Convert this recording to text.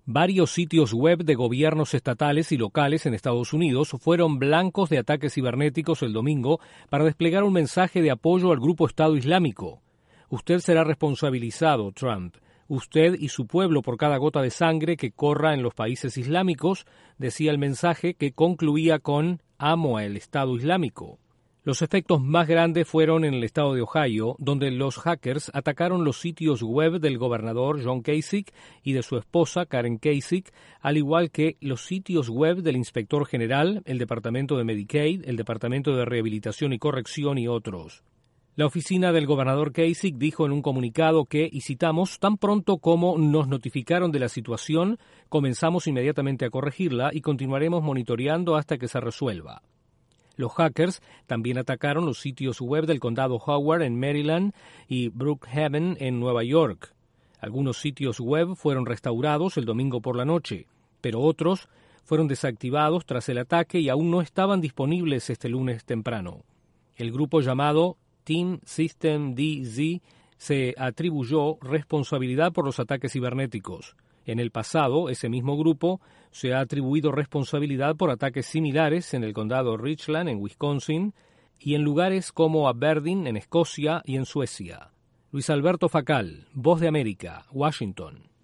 Varios sitios web de gobiernos estatales y locales en Estados Unidos fueron blancos de ataques cibernéticos el domingo para desplegar un mensaje de apoyo al grupo Estado Islámico. Usted será responsabilizado, Trump. Usted y su pueblo por cada gota de sangre que corra en los países islámicos, decía el mensaje que concluía con «Amo al Estado Islámico». Los efectos más grandes fueron en el estado de Ohio, donde los hackers atacaron los sitios web del gobernador John Kasich y de su esposa Karen Kasich, al igual que los sitios web del inspector general, el Departamento de Medicaid, el Departamento de Rehabilitación y Corrección y otros. La oficina del gobernador Kasich dijo en un comunicado que, y citamos, tan pronto como nos notificaron de la situación, comenzamos inmediatamente a corregirla y continuaremos monitoreando hasta que se resuelva. Los hackers también atacaron los sitios web del condado Howard en Maryland y Brookhaven en Nueva York. Algunos sitios web fueron restaurados el domingo por la noche, pero otros fueron desactivados tras el ataque y aún no estaban disponibles este lunes temprano. El grupo llamado Team System DZ se atribuyó responsabilidad por los ataques cibernéticos. En el pasado, ese mismo grupo se ha atribuido responsabilidad por ataques similares en el condado Richland, en Wisconsin, y en lugares como Aberdeen, en Escocia y en Suecia. Luis Alberto Facal, Voz de América, Washington.